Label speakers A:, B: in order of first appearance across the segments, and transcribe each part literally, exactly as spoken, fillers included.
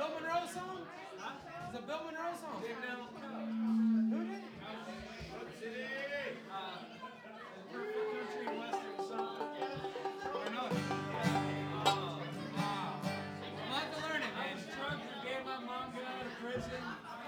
A: Bill Monroe song? Huh? It's a Bill Monroe song. Who did it? Uh, Perfect Country and Western song. Or no? Oh, wow. I'll have to learn it, man. I was drunk the day my mom got out of prison.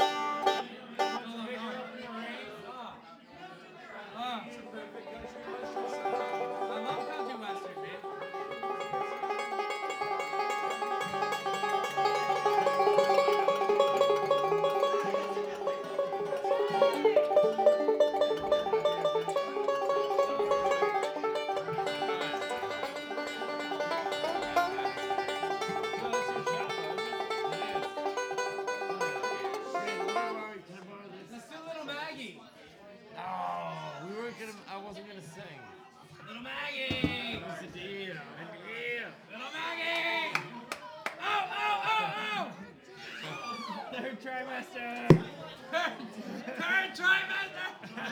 A: Trimester! Third, third trimester!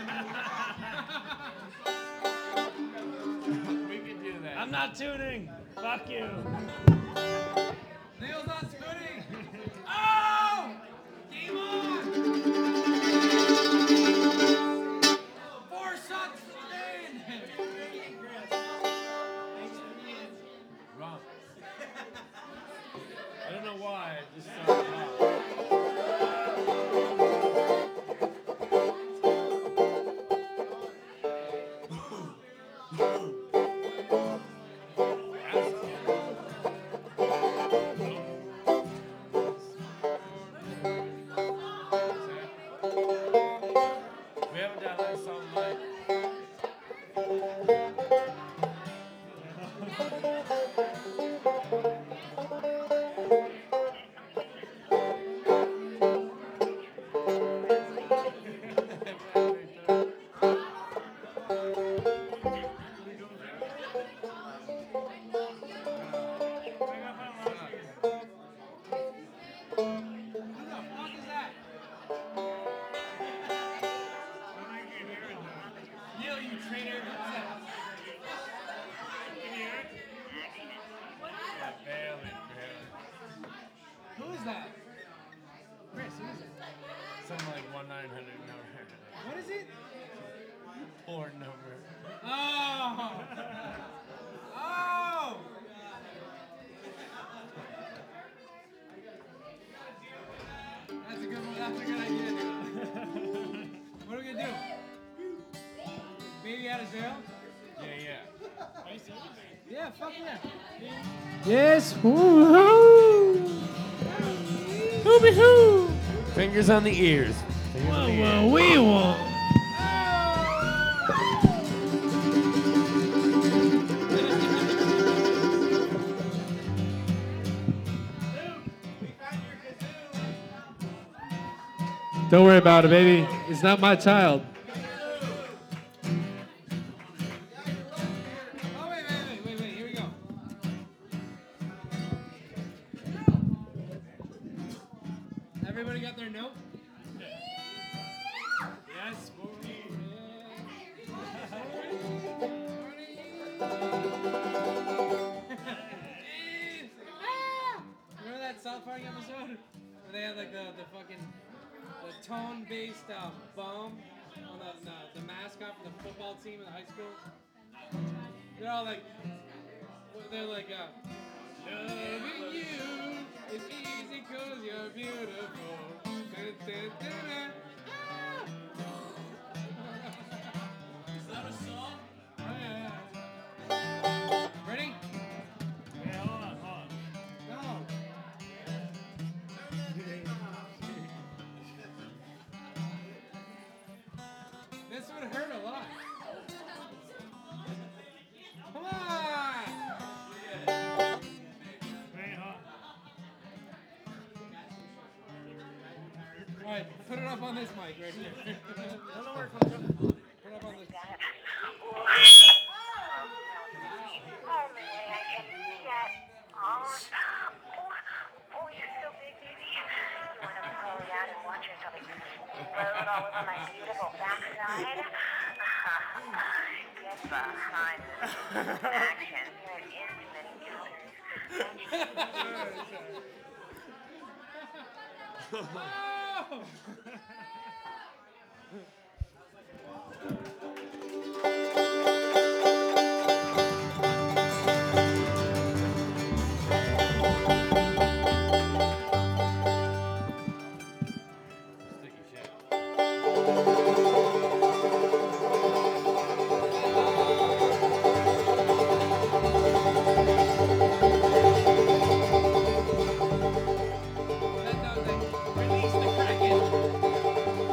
B: We can do that.
C: I'm not tuning. Fuck you.
A: Neil's not tuning. Oh! Game on! Four shots to the man.
B: Wrong. I don't know why. I just saw it wrong. We haven't done that song like.
A: Who is that? Chris, who is it?
B: Something like one nine hundred number.
A: What is it?
B: Poor number.
A: Oh! Oh! That's a good one. That's a good idea, dude. What are we gonna do? Baby out of jail?
B: Yeah, yeah.
A: Yeah, fuck yeah.
C: Yes. Woo-hoo. Hoo-be-hoo.
B: Fingers on the ears. Fingers
C: Whoa,
B: on the ears.
C: whoa, wee, whoa.
D: Don't worry about it, baby. It's not my child.
A: Oh, wait, wait, wait, wait, wait. Here we go. Everybody got their note?
C: Yes,
A: Remember that South Park episode where they had like the, the fucking the tone-based uh, bum on the, the the mascot for the football team in high school? They're all like, they're like, uh, loving you is easy 'cause you're beautiful. Dun, dun, dun, dun. Is that a song? Oh, yeah, yeah. Ready?
C: Yeah, hold on, hold on.
A: Go. This would hurt a lot. Come on!
C: Wait, hold on.
A: Alright, put it up on this mic right here.
C: Doesn't work. Put it
A: Put it up on this.
E: Oh, man, I can see it. Oh, oh, oh, you're so big, baby. You want to pull it out and watch yourself explode all over my beautiful backside? Get behind the action. You're an intimate user.
A: Oh!
B: Sticky shit.
A: That dog like release the kraken.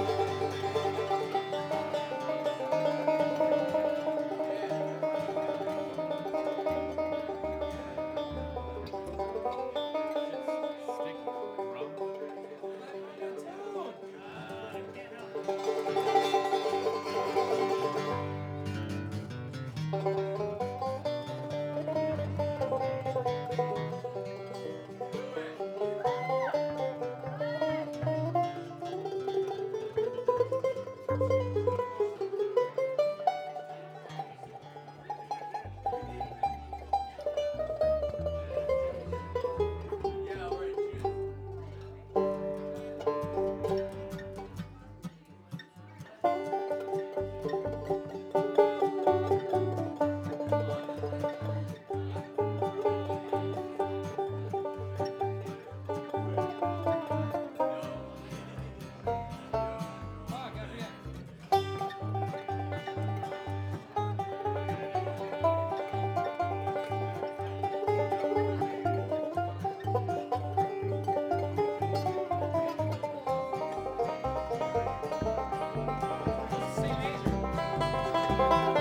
B: Sticky. Rum.
A: Fuck, I forget. Same age.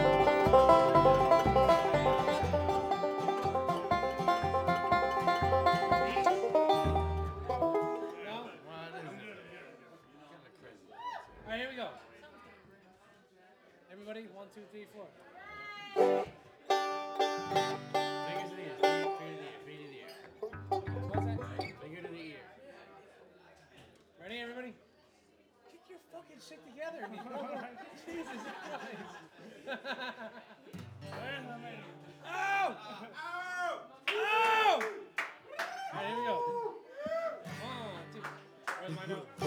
A: No?
B: What is it? Kind of crazy.
A: All right, here we go. Everybody, one, two, three, four.
B: Finger to the ear. Finger to the ear. Finger to the ear.
A: What's that?
B: Finger to the ear.
A: Ready, everybody? Get your fucking shit together, Nico. Jesus Christ. Ow! Ow! Ow! All right, here we go. One, two. Where's my note?